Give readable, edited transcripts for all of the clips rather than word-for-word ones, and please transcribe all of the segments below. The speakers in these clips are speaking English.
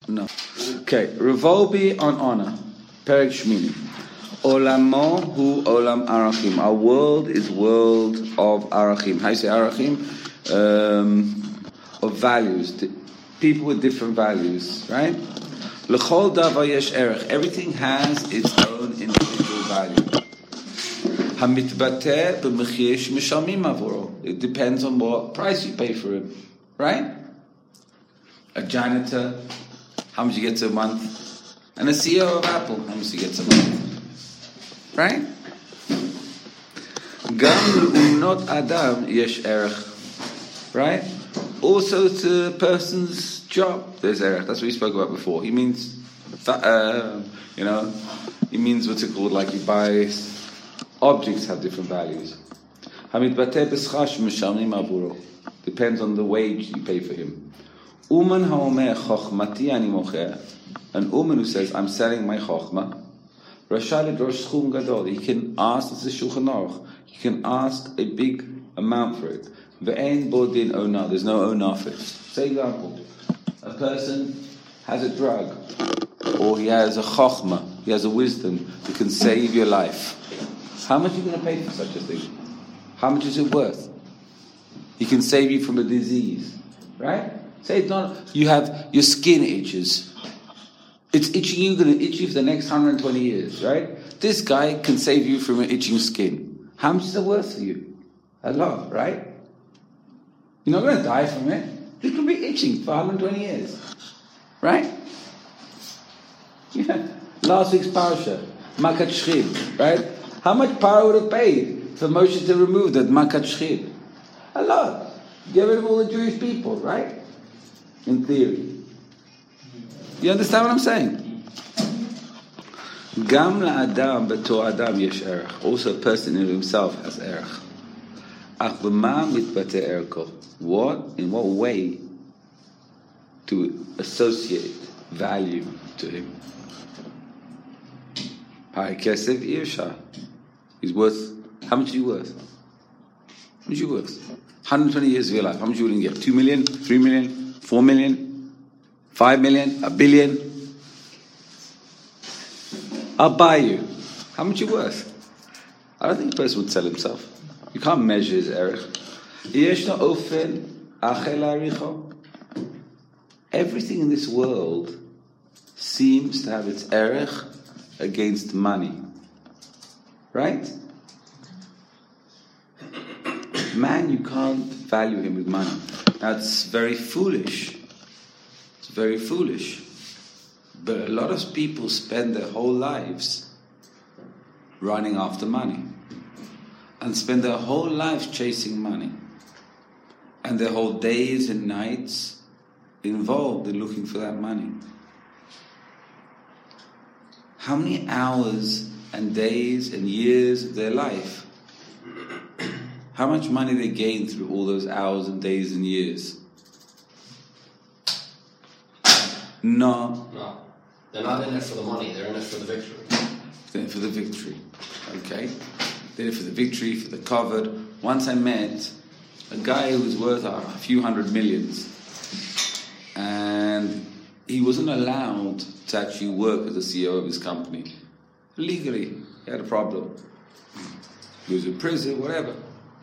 No. Okay, Revolbi on honor. Perek Shmini. Olamo hu olam arachim. Our world is world of arachim. How you say arachim? Of values. People with different values, right? L'chol davar yesh erech. Everything has its own individual value. Hamitbateh b'mechir shemishalmim avuro. It depends on what price you pay for him, right? A janitor, how much he gets a month? And a CEO of Apple, how much he gets a month? Right? Gam not adam yesh erech. Right? Also to a person's job, there's erech. That's what we spoke about before. He means, he means what's it called? Like you buy objects have different values. Depends on the wage you pay for him. Uman haomer chochmati ani mocher. An uman who says, I'm selling my chochma. Rashal idrosh schum gadol. He can ask, this is Shulchan Aruch, he can ask a big amount for it. Ve'ein bodin ona. There's no ona for it. Say example, a person has a drug, or he has a chochma, he has a wisdom that can save your life. How much are you going to pay for such a thing? How much is it worth? He can save you from a disease, right? Say it's not, you have, your skin itches. It's itching you, going to itch you for the next 120 years, right? This guy can save you from an itching skin. How much is it worth for you? A lot, right? You're not going to die from it. It could be itching for 120 years, right? Yeah. Last week's parasha, Makat Shchid, right? How much power would have paid for Moshe to remove that Makat Shchid? A lot. Get rid of all the Jewish people, right? In theory. You understand what I'm saying? Gam la'adam beto adam yesh erech. Also a person in himself has erech. Ach b'ma mitbate ereko. What? In what way to associate value to him? Hai kesef irsha. He's worth, how much are you worth? How much are you worth? 120 years of your life. How much are you willing to give? 2 million? 3 million? 4 million? 5 million? A billion? I'll buy you. How much are you worth? I don't think a person would sell himself. You can't measure his erech. Everything in this world seems to have its erech against money. Right? Man, you can't value him with money. That's very foolish. It's very foolish. But a lot of people spend their whole lives running after money. And spend their whole life chasing money. And their whole days and nights involved in looking for that money. How many hours and days and years of their life, how much money they gain through all those hours and days and years? No. They're not in it for the money, they're in it for the victory. They're in it for the victory. Okay. They're in it for the victory, for the covered. Once I met a guy who was worth a few hundred millions, and he wasn't allowed to actually work as the CEO of his company. Legally, he had a problem. He was in prison, whatever.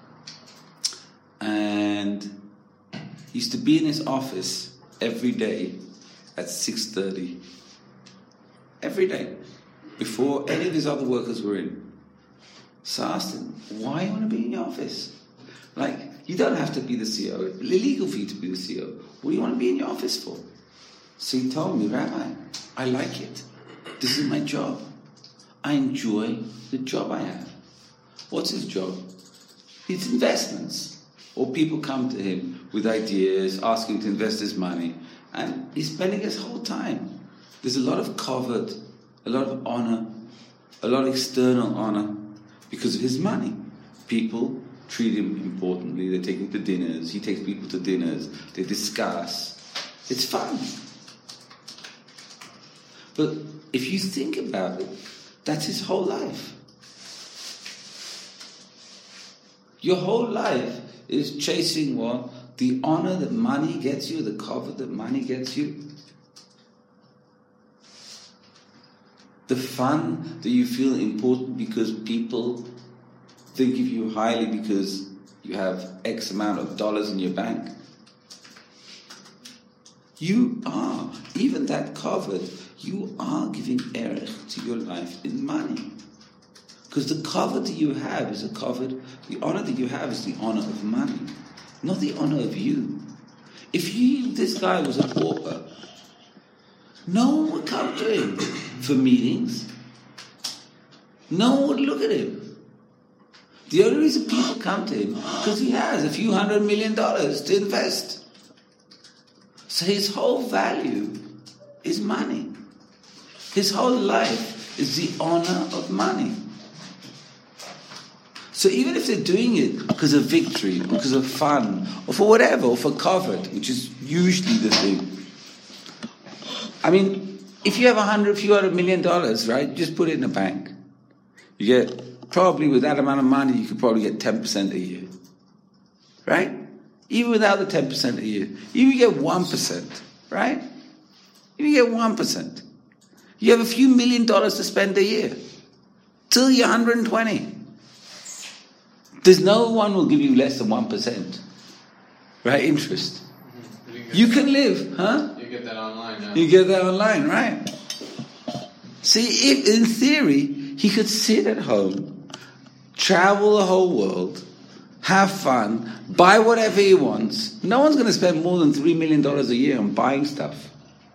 And he used to be in his office every day at 6:30. Every day. Before any of his other workers were in. So I asked him, why do you want to be in your office? Like, you don't have to be the CEO. It's illegal for you to be the CEO. What do you want to be in your office for? So he told me, Rabbi, I like it. This is my job. I enjoy the job I have. What's his job? It's investments. Or people come to him with ideas, asking to invest his money, and he's spending his whole time. There's a lot of covered, a lot of honor, a lot of external honor because of his money. People treat him importantly. They take him to dinners. He takes people to dinners. They discuss. It's fun. But if you think about it, that's his whole life. Your whole life is chasing what? The honor that money gets you, the cover that money gets you. The fun that you feel important because people think of you highly because you have X amount of dollars in your bank. You are, even that covered, you are giving erech to your life in money. Because the cover that you have is a covered, the honor that you have is the honor of money, not the honor of you. If this guy was a pauper, no one would come to him for meetings. No one would look at him. The only reason people come to him is because he has a few $100 million to invest. So his whole value is money. His whole life is the honor of money. So even if they're doing it because of victory, because of fun, or for whatever, or for covet, which is usually the thing. I mean, if you have a few $100 million, right, just put it in a bank. You get, probably with that amount of money, you could probably get 10% a year. Right? Even without the 10% a year. You get 1%, right? You get 1%. You have a few $1 million to spend a year. Till you're 120. There's no one will give you less than 1%. Right? Interest. You can live, huh? You get that online now. You get that online, right? See, if in theory, he could sit at home, travel the whole world, have fun, buy whatever he wants. No one's going to spend more than $3 million a year on buying stuff.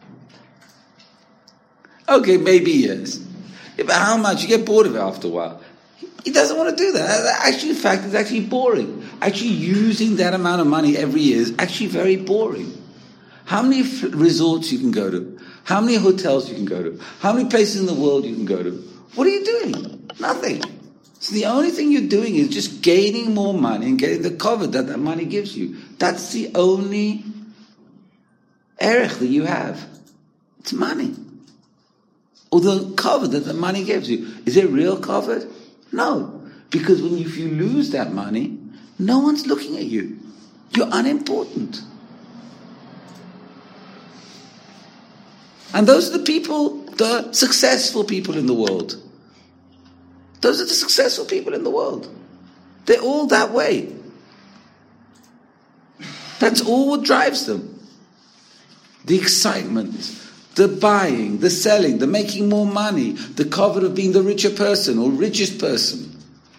Okay, maybe yes. Yeah, but how much? You get bored of it after a while. He doesn't want to do that. Actually, in fact, it's actually boring. Actually, using that amount of money every year is actually very boring. How many resorts you can go to? How many hotels you can go to? How many places in the world you can go to? What are you doing? Nothing. So the only thing you're doing is just gaining more money and getting the cover that money gives you. That's the only erech that you have. It's money. Or the cover that the money gives you. Is it real covered? No. Because if you lose that money, no one's looking at you. You're unimportant. And those are the people, the successful people in the world. Those are the successful people in the world. They're all that way. That's all what drives them. The excitement, the buying, the selling, the making more money, the covet of being the richer person or richest person.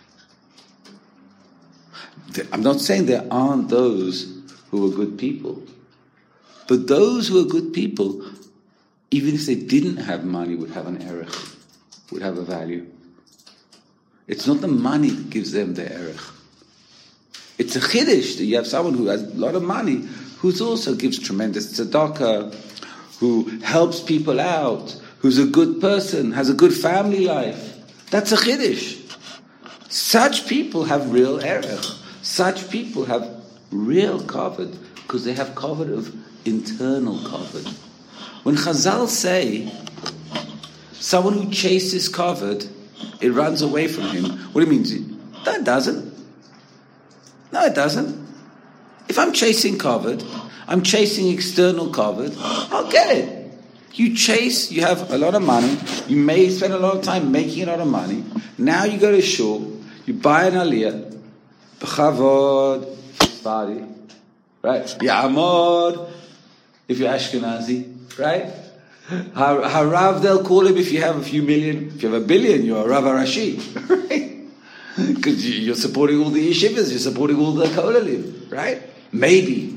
I'm not saying there aren't those who are good people. But those who are good people, even if they didn't have money, would have an erech, would have a value. It's not the money that gives them the erech. It's a chiddush that you have someone who has a lot of money, who also gives tremendous tzedakah, who helps people out, who's a good person, has a good family life. That's a chiddush. Such people have real erech. Such people have real kavod, because they have kavod of internal kavod. When Chazal say, someone who chases kavod, it runs away from him. What do you mean? No, it doesn't. No, it doesn't. If I'm chasing kavod, I'm chasing external kavod, I'll get it. You chase, you have a lot of money, you may spend a lot of time making a lot of money. Now you go to shul, you buy an aliyah, b'chavod, Sephardi, right? Ya'amod, if you're Ashkenazi, right? Harav, they'll call him if you have a few million. If you have $1 billion, you're a Rav Rashi, right? Because you're supporting all the yeshivas, you're supporting all the kollalim, right? Maybe.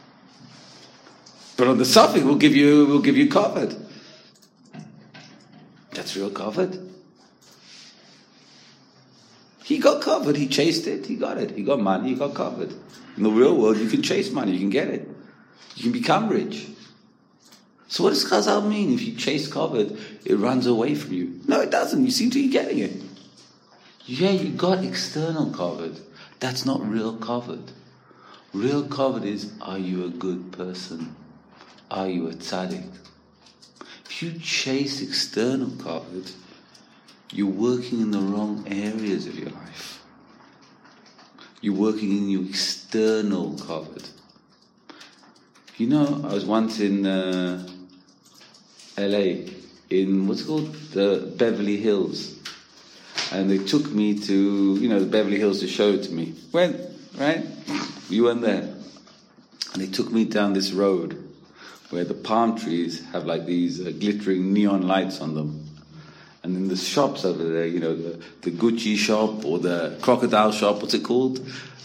But on the suffix, we'll give you kavod. That's real kavod. He got kavod, he chased it, he got it. He got money, he got kavod. In the real world, you can chase money, you can get it. You can become rich. So what does Chazal mean? If you chase kavod, it runs away from you. No, it doesn't. You seem to be getting it. Yeah, you got external kavod. That's not real kavod. Real kavod is, are you a good person? Are you a tzaddik? If you chase external kavod, you're working in the wrong areas of your life. You're working in your external kavod. You know, I was once in LA, in, what's it called? The Beverly Hills. And they took me to, the Beverly Hills to show it to me. Went, right? You weren't there. And they took me down this road where the palm trees have like these glittering neon lights on them. And then the shops over there, the Gucci shop or the crocodile shop, what's it called?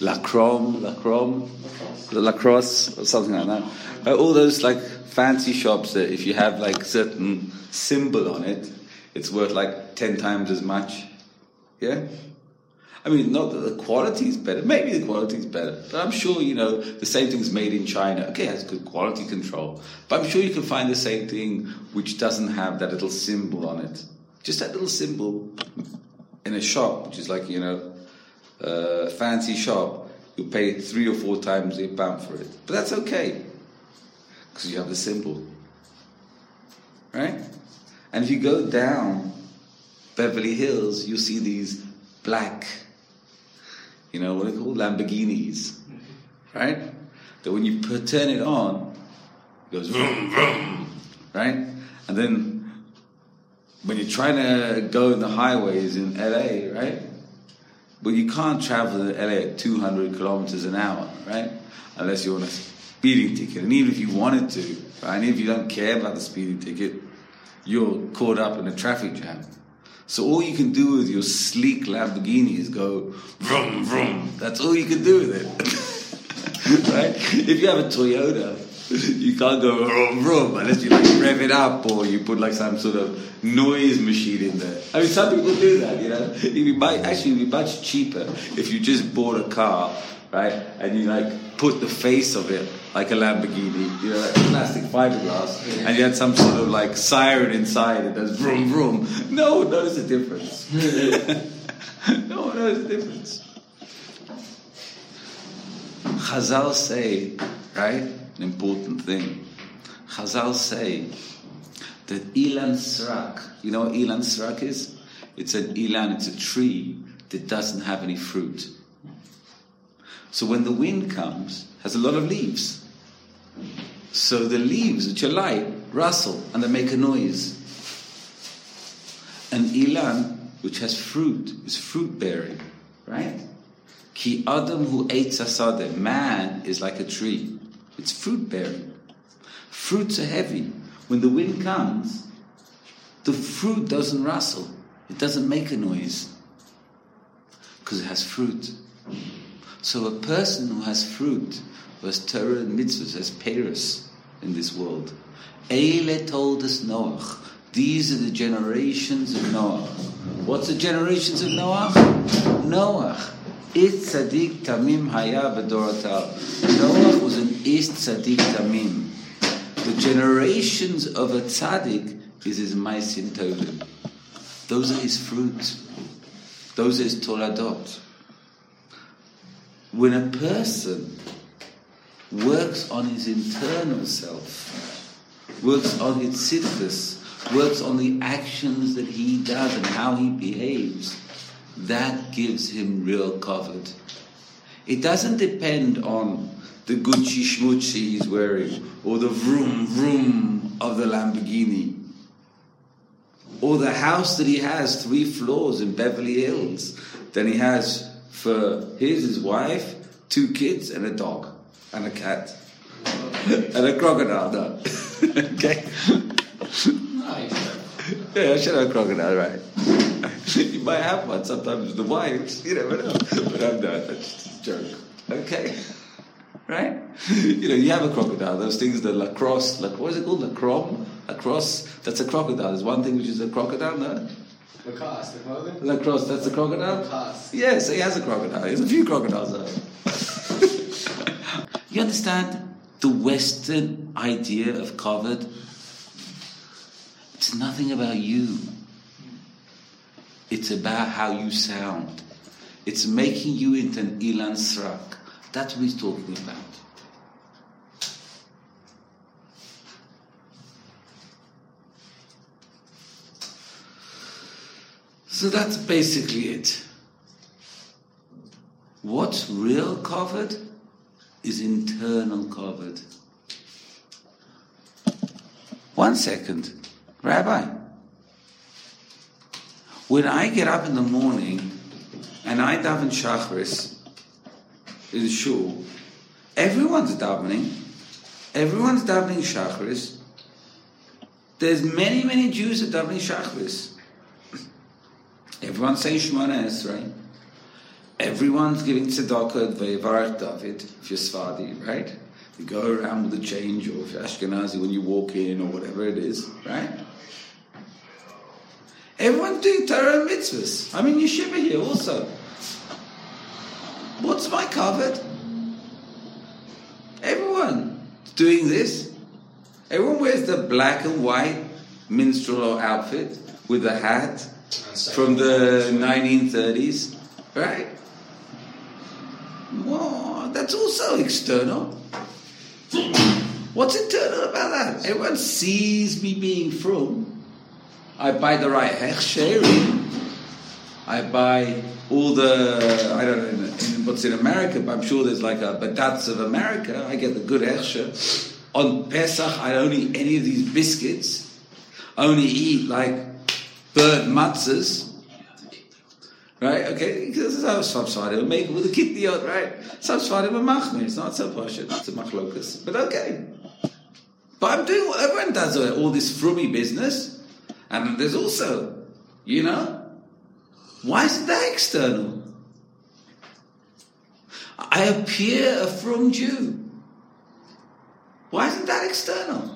Lacrosse, or something like that. All those like fancy shops that if you have like certain symbol on it, it's worth like 10 times as much. Yeah? I mean, not that the quality is better. Maybe the quality is better. But I'm sure, the same thing's made in China. Okay, it has good quality control. But I'm sure you can find the same thing which doesn't have that little symbol on it. Just that little symbol in a shop, which is like, a fancy shop. You pay 3 or 4 times the amount for it. But that's okay. Because you have the symbol. Right? And if you go down Beverly Hills, you see these black, what are they called? Lamborghinis. Right? That when you turn it on, it goes vroom, vroom. Right? And then when you're trying to go in the highways in LA, right? But you can't travel in LA at 200 kilometers an hour, right? Unless you're on a speeding ticket. And even if you wanted to, right? And if you don't care about the speeding ticket, you're caught up in a traffic jam. So all you can do with your sleek Lamborghini is go vroom, vroom. That's all you can do with it. Right? If you have a Toyota, you can't go vroom, vroom unless you like rev it up or you put like some sort of noise machine in there. I mean, some people do that, It'd be much cheaper if you just bought a car, right? And you like put the face of it like a Lamborghini, like plastic fiberglass, and you had some sort of like siren inside that does vroom, vroom. No one knows the difference. No one knows the difference. Chazal say, right? An important thing. Chazal say that Ilan Srak, you know what Ilan Srak is? It's an Ilan, it's a tree that doesn't have any fruit. So when the wind comes, it has a lot of leaves. So the leaves, which are light, rustle and they make a noise. An Ilan, which has fruit, is fruit bearing, right? Ki Adam hu eitz hasadeh, man is like a tree. It's fruit bearing. Fruits are heavy. When the wind comes, the fruit doesn't rustle. It doesn't make a noise. Because it has fruit. So a person who has fruit, who has Torah and mitzvahs, has Paris in this world. Eile told us Noach. These are the generations of Noach. What's the generations of Noach? Noach. Ist Tzaddik Tamim Haya B'Dorotav. Noach was an Ist Tzaddik Tamim. The generations of a Tzaddik is his Maisim Tovim. Those are his fruits. Those are his Toradot. When a person works on his internal self, works on his tzidkus, works on the actions that he does and how he behaves, that gives him real kavod. It doesn't depend on the Gucci schmucci he's wearing, or the vroom vroom of the Lamborghini, or the house that he has 3 floors in Beverly Hills. Then he has for his wife, 2 kids and a dog and a cat and a crocodile. No. Okay. Yeah, I should have a crocodile, right? You might have one sometimes with the wives, you never know. But I'm not. That's just a joke. Okay. Right? You have a crocodile. Those things, the lacrosse, what is it called? Lacrosse? That's a crocodile. There's one thing which is a crocodile, no? Lacoste, the clothing? Lacrosse, that's a crocodile? Lacoste. Yes, he has a crocodile. He has a few crocodiles though. You understand the Western idea of kavod? It's nothing about you. It's about how you sound. It's making you into an Ilan Srak. That's what he's talking about. So that's basically it. What's real kavod is internal kavod. 1 second. Rabbi, When I get up in the morning and I daven Shacharis in shul, everyone's davening Shacharis. There's many Jews that davening Shacharis. Everyone's saying Shemona Esrei. Everyone's giving tzedakah at Ve'varach David, if you're Sfadi, right? You go around with the change, or if you're Ashkenazi, when you walk in, or whatever it is, right? Everyone's doing Torah and mitzvahs. I'm in yeshiva here also. What's my covered? Everyone's doing this. Everyone wears the black and white minstrel outfit with the hat from the 1930s, right? Well, that's also external. What's internal about that? Everyone sees me being frum. I buy the right hechsherim. I buy all the, I don't know what's in America, but I'm sure there's like a Badatz of America. I get the good hechsher. On Pesach, I don't eat any of these biscuits. I only eat like burnt matzahs. Right? Okay? Because this is how some Sfarim make it with a kitniot, right? Some Sfarim are machmir. It's not so pashut. It's a machlokas. But okay. But I'm doing what everyone does, all this frummy business. And there's also, why is that external? I appear a frum Jew. Why isn't that external?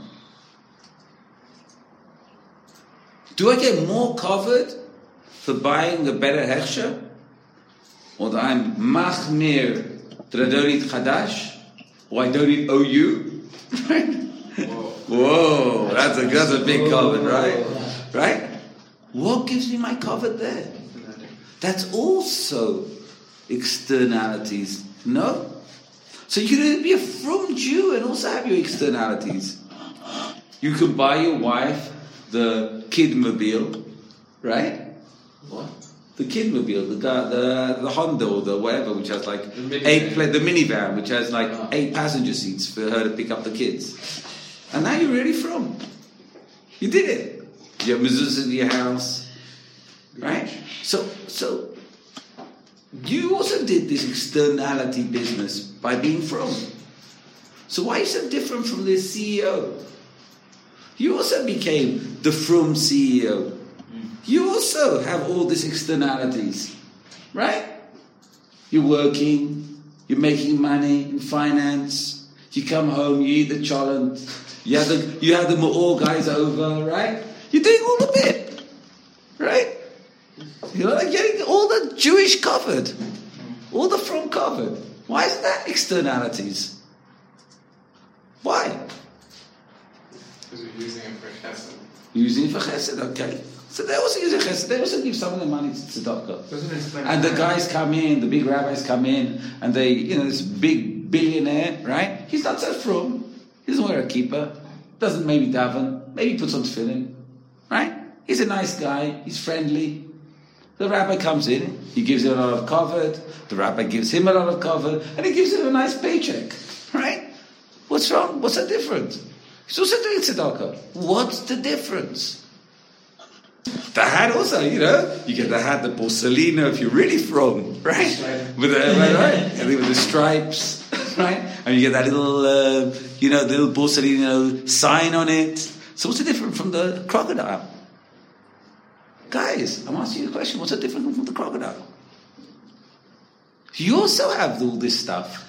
Do I get more covered for buying a better hechsher? Or that I'm machmir that I don't eat chadash? Or I don't eat OU? Right? Whoa, that's a big covered, right? Right? What gives me my covered there? That's also externalities. No? So you can be a frum Jew and also have your externalities. You can buy your wife the kidmobile, right? What? The kidmobile, the Honda or the whatever, which has like the minivan, which has like 8 passenger seats for her to pick up the kids. And now you're really frum. You did it. You have mezuzahs in your house, right? So you also did this externality business by being frum. So why are you so different from this CEO? You also became the frum CEO. You also have all these externalities, right? You're working, you're making money in finance, you come home, you eat the cholent, you have the Ma'or guys over, right? You're doing all the bit, right? You're like getting all the Jewish covered, all the frum covered. Why is that externalities? Why? Because we're using it for chesed. Using it for chesed, okay. So they also use a chesed. They also give some of the money to tzedakah. And the guys come in, the big rabbis come in, and they, this big billionaire, right? He's not so frum. He doesn't wear a kippah. Doesn't maybe daven. Maybe puts on tefillin, right? He's a nice guy. He's friendly. The rabbi comes in. He gives him a lot of kavod. The rabbi gives him a lot of kavod, and he gives him a nice paycheck, right? What's wrong? What's the difference? He's also doing tzedakah. What's the difference? The hat also, you get the hat, the Borsalino, if you're really frum, right? With the right, and with the stripes, right? And you get that little, the little Borsalino sign on it. So what's the difference from the crocodile? Guys, I'm asking you a question. What's the difference from the crocodile? You also have all this stuff.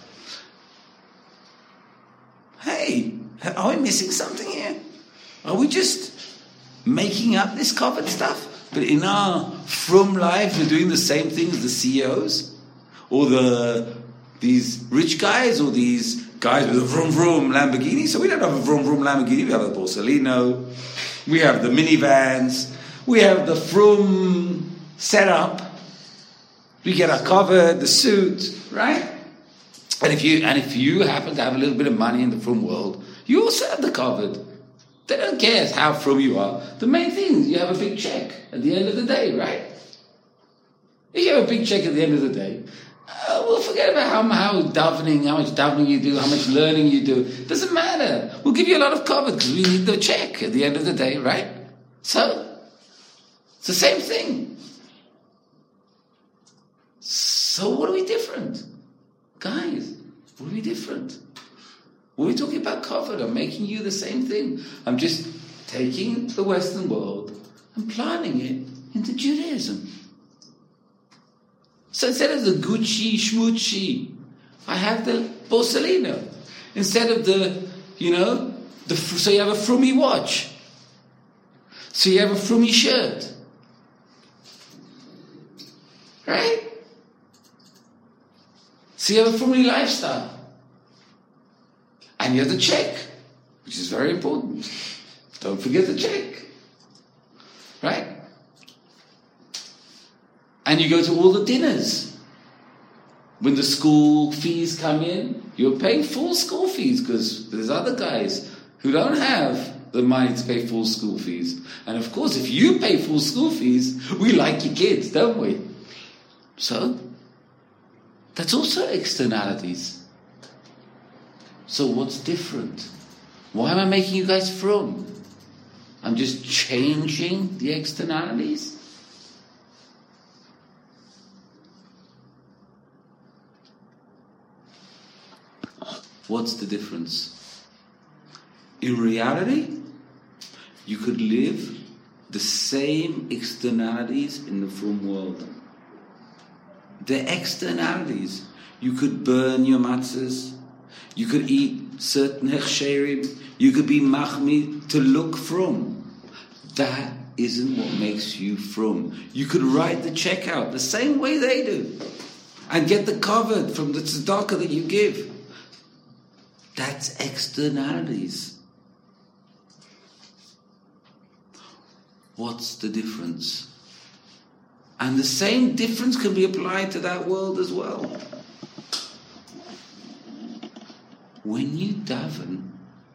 Hey, are we missing something here? Are we just making up this covered stuff? But in our frum life, we're doing the same thing as the CEOs? Or these rich guys? Or these guys with a vroom vroom Lamborghini? So we don't have a vroom vroom Lamborghini. We have a Borsalino. We have the minivans. We have the frum setup. We get our cover, the suit, right? And if you happen to have a little bit of money in the frum world, you also have the covered. They don't care how frum you are. The main thing is you have a big check at the end of the day, right? If you have a big check at the end of the day, we'll forget about how much davening you do, how much learning you do. Doesn't matter. We'll give you a lot of covered because we need the check at the end of the day, right? So, It's the same thing. So what are we different? Guys, what are we different? What are we talking about covered? I'm making you the same thing. I'm just taking the Western world and planting it into Judaism. So instead of the Gucci, Schmucci, I have the Borsalino. Instead of the, so you have a Frummy watch. So you have a Frummy shirt. Right? So you have a Frummy lifestyle. And you have the check, which is very important. Don't forget the check. Right? And you go to all the dinners. When the school fees come in, you're paying full school fees because there's other guys who don't have the money to pay full school fees. And of course, if you pay full school fees, we like your kids, don't we? So, that's also externalities. So what's different? Why am I making you guys frum? I'm just changing the externalities? What's the difference? In reality, you could live the same externalities in the frum world. The externalities. You could burn your matzahs. You could eat certain hechsherim. You could be machmi to look frum. That isn't what makes you frum. You could write the check out the same way they do and get the covered from the tzedakah that you give. That's externalities. What's the difference? And the same difference can be applied to that world as well. When you daven,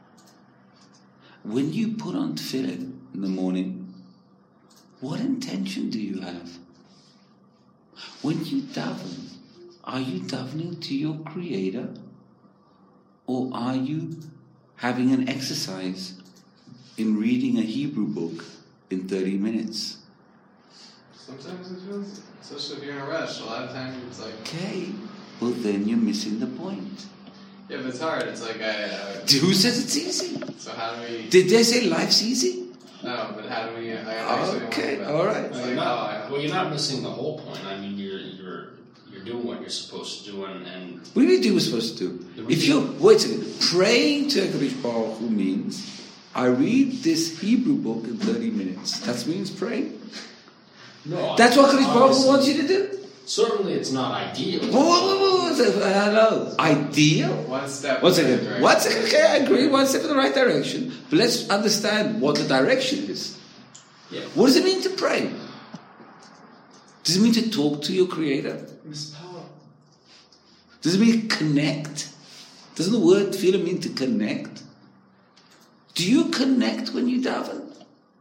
when you put on tefillin in the morning, what intention do you have? When you daven, are you davening to your Creator? Or are you having an exercise in reading a Hebrew book in 30 minutes? Sometimes it feels, especially if you're in a rush, a lot of times it's like... Okay, well then you're missing the point. Yeah, but it's hard. It's like Who says it's easy? So how do we... Did they say life's easy? No, but how do we... Okay, all right. You're not missing the whole point. I mean, you're doing what you're supposed to do, and What do you do we're supposed to do? If you wait a second, praying to HaKadosh Baruch Hu means I read this Hebrew book in 30 minutes. That means praying. no, That's what HaKadosh Baruch Hu wants you to do. Certainly, it's not ideal. Hello, ideal. One step. One second. One second. Okay, I agree. One step in the right direction. But let's understand what the direction is. Yeah. What does it mean to pray? Does it mean to talk to your Creator? Does it mean connect? Doesn't the word tefillah mean to connect? Do you connect when you daven?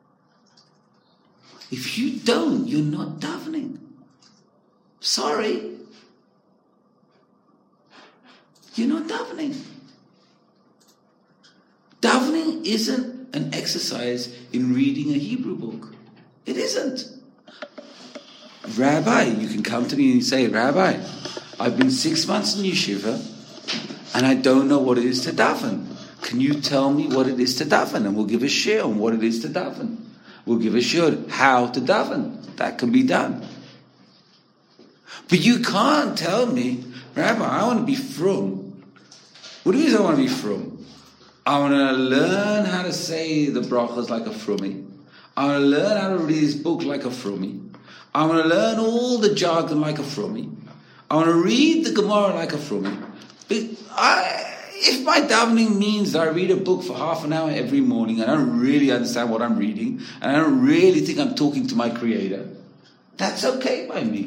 If you don't, you're not davening. Sorry. You're not davening. Davening isn't an exercise in reading a Hebrew book. It isn't. Rabbi, you can come to me and say, Rabbi, I've been 6 months in yeshiva and I don't know what it is to daven. Can you tell me what it is to daven? And we'll give a share on what it is to daven. We'll give a share how to daven. That can be done. But you can't tell me, Rabbi, I want to be frum. What do you mean I want to be frum? I want to learn how to say the brachas like a frummy. I want to learn how to read this book like a frummy. I want to learn all the jargon like a frummy. I want to read the Gemara like a frummy. But if my davening means that I read a book for half an hour every morning and I don't really understand what I'm reading and I don't really think I'm talking to my Creator, that's okay by me.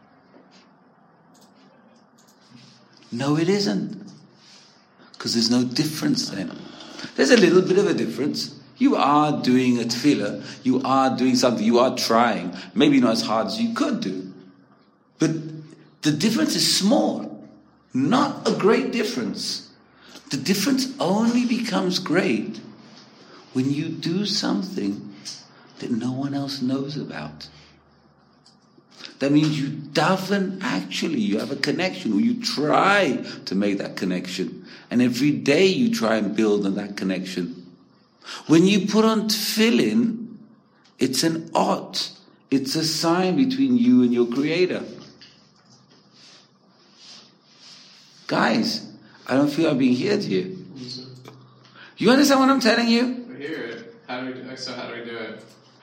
No, it isn't. Because there's no difference then. There's a little bit of a difference. You are doing a tefillah. You are doing something. You are trying. Maybe not as hard as you could do. But the difference is small. Not a great difference. The difference only becomes great when you do something that no one else knows about. That means you daven, actually, you have a connection, or you try to make that connection. And every day you try and build on that connection. When you put on tefillin, it's an ot. It's a sign between you and your Creator. Guys, I don't feel I'm being heard here. You understand what I'm telling you? We hear it. How do we do it?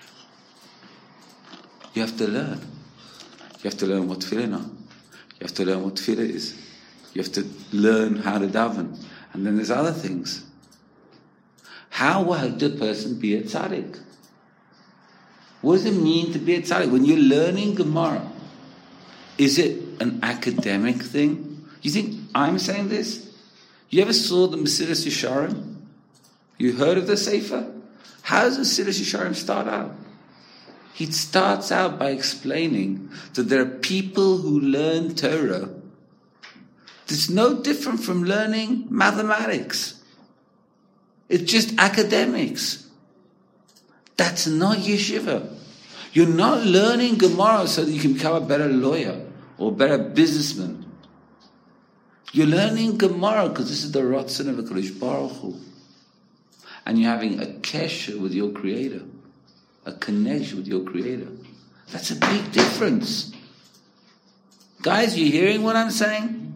You have to learn. You have to learn what tefillin are. You have to learn what tefillah is. You have to learn how to daven. And then there's other things. How will the person be a tzaddik? What does it mean to be a tzaddik? When you're learning Gemara, is it an academic thing? You think I'm saying this? You ever saw the Mesilas Yesharim? You heard of the Sefer? How does the Mesilas Yesharim start out? He starts out by explaining that there are people who learn Torah that's no different from learning mathematics. It's just academics. That's not yeshiva. You're not learning Gemara so that you can become a better lawyer or a better businessman. You're learning Gemara because this is the Ratzon of HaKadosh Baruch Hu. And you're having a kesher with your Creator. A connection with your Creator. That's a big difference. Guys, you hearing what I'm saying?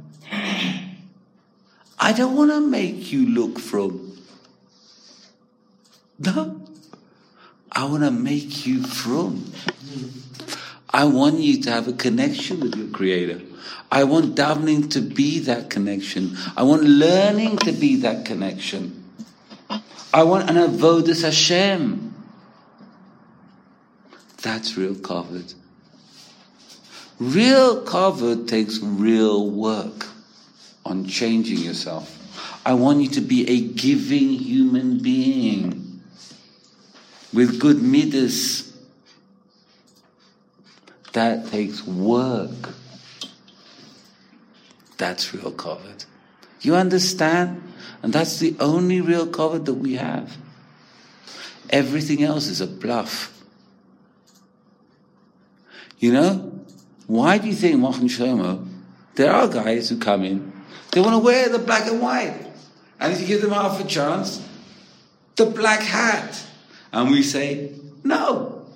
I don't want to make you look from. No. I want to make you from. I want you to have a connection with your Creator. I want davening to be that connection. I want learning to be that connection. I want an avodas Hashem. That's real kavod. Real kavod takes real work on changing yourself. I want you to be a giving human being with good midas. That takes work. That's real kavod. You understand? And that's the only real kavod that we have. Everything else is a bluff. You know, why do you think Machon Shlomo, there are guys who come in, they want to wear the black and white. And if you give them half a chance, the black hat. And we say, no.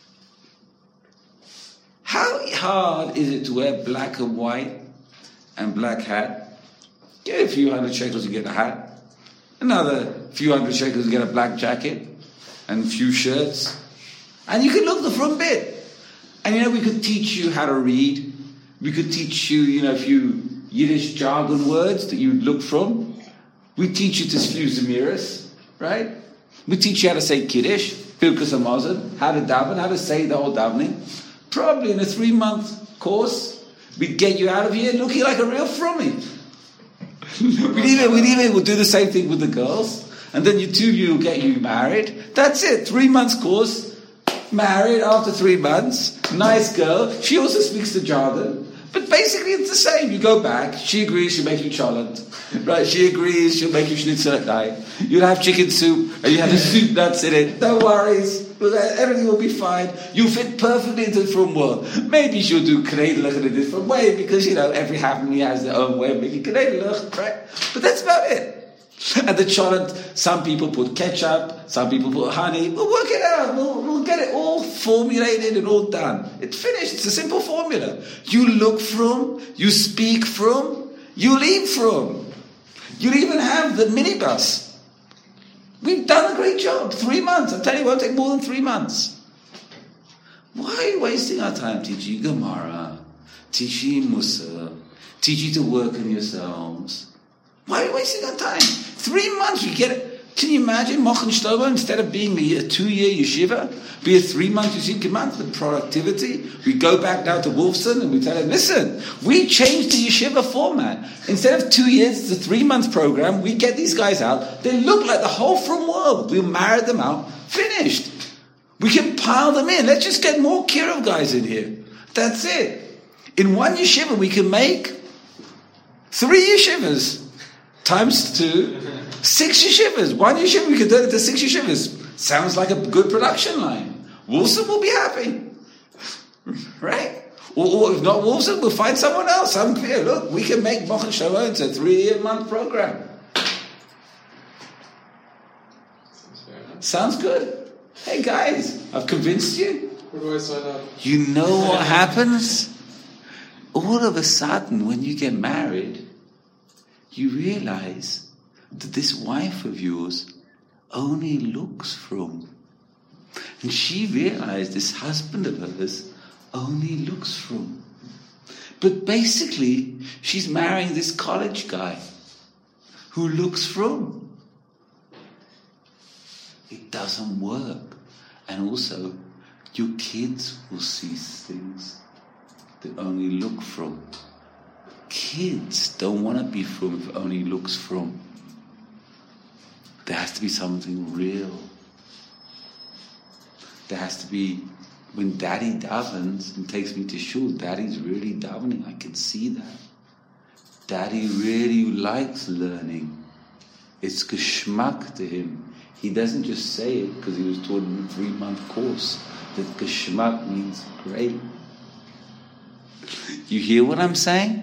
How hard is it to wear black and white and black hat? Get a few hundred shekels to get a hat. Another few hundred shekels to get a black jacket. And a few shirts. And you can look the front bit. And we could teach you how to read. We could teach you, a few Yiddish jargon words that you'd look from. We teach you to spew Zemiris, right? We teach you how to say Kiddush, Birkas Hamazon, how to daven, how to say the whole davening. Probably in a 3-month course, we'd get you out of here looking like a real frummy. We'll do the same thing with the girls. And then you two of you will get you married. That's it, 3 months course. Married after 3 months, nice girl. She also speaks the jargon, but basically it's the same. You go back. She agrees. She'll make you cholent, right? She agrees. She'll make you schnitzel at night. You'll have chicken soup, and you have the soup nuts in it. No worries. Everything will be fine. You fit perfectly into the frum world. Maybe she'll do knedelich in a different way because every family has their own way of making knedelich, right? But that's about it. And the cholent, some people put ketchup, some people put honey. We'll work it out. We'll get it all formulated and all done. It's finished. It's a simple formula. You look from, you speak from, you leave from. You'll even have the minibus. We've done a great job. 3 months. I'm telling you, it won't take more than 3 months. Why are you wasting our time teaching you Gemara, teaching you Musa, teaching you to work on yourselves? Why are you wasting our time? 3 months, we get it. Can you imagine Machon Shlomo, instead of being a 2-year yeshiva, be a 3-month yeshiva? The productivity. We go back down to Wolfson and we tell him, listen, we changed the yeshiva format. Instead of 2 years, it's a 3-month program. We get these guys out. They look like the whole from world. We'll marry them out. Finished. We can pile them in. Let's just get more Kirov guys in here. That's it. In one yeshiva, we can make 3 yeshivas. Times 2, 6 yeshivas. 1 yeshiva, we can turn it to 6 yeshivas. Sounds like a good production line. Wolfson will be happy. Right? Or if not Wolfson, we'll find someone else. I'm clear. Look, we can make Mochen Shalom a 3-month program. Sounds good. Hey guys, I've convinced you. Where do I sign up? You know what happens? All of a sudden, when you get married, you realize that this wife of yours only looks from. And she realized this husband of hers only looks from. But basically, she's marrying this college guy who looks from. It doesn't work. And also, your kids will see things that only look from. Kids don't want to be from if it only looks from. There has to be something real. There has to be, when daddy davens and takes me to shul, daddy's really davening. I can see that. Daddy really likes learning. It's geschmack to him. He doesn't just say it because he was taught in a 3-month course. That geschmack means great. You hear what I'm saying?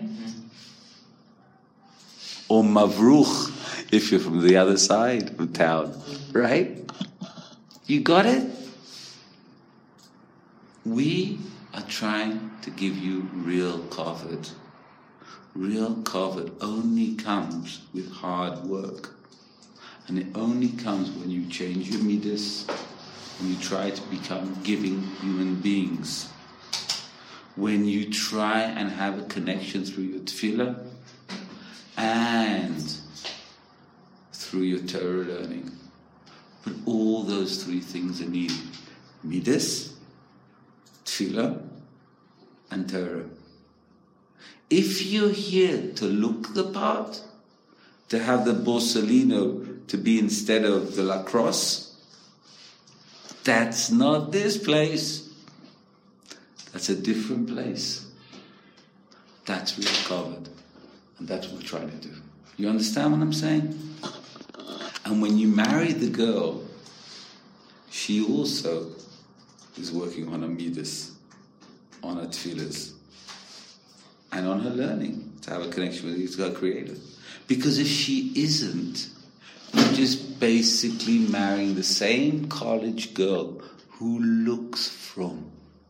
Or mavruch, if you're from the other side of town. Right? You got it? We are trying to give you real kavod. Real kavod only comes with hard work. And it only comes when you change your midas, when you try to become giving human beings. When you try and have a connection through your tefillah and through your Torah learning. But all those 3 things are needed. Midas, tefillah, and Torah. If you're here to look the part, to have the Borsalino to be instead of the lacrosse, that's not this place. That's a different place. That's real kavod. And that's what we're trying to do. You understand what I'm saying? And when you marry the girl, she also is working on her midas, on her tefillahs, and on her learning to have a connection with her Creator. Because if she isn't, you're just basically marrying the same college girl who looks from.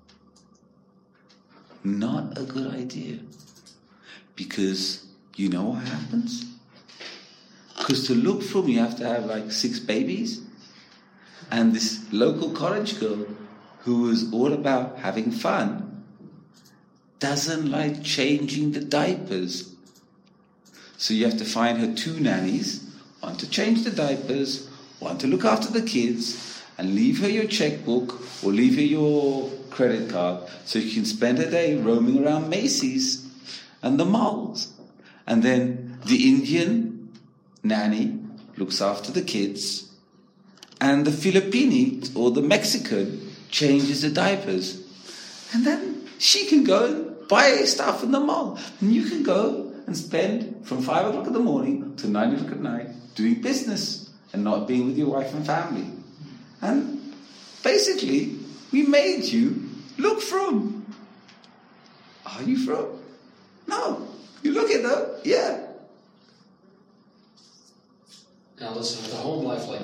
Not a good idea. Because you know what happens? Because to look from, you have to have like 6 babies. And this local college girl, who is all about having fun, doesn't like changing the diapers. So you have to find her 2 nannies, one to change the diapers, one to look after the kids, and leave her your checkbook or leave her your credit card so you can spend a day roaming around Macy's and the malls. And then the Indian nanny looks after the kids, and the Filipino or the Mexican changes the diapers. And then she can go and buy stuff in the mall. And you can go and spend from 5 o'clock in the morning to 9 o'clock at night doing business and not being with your wife and family. And basically, we made you look from. Are you from? No. You look at them, yeah. Now listen, with a home life like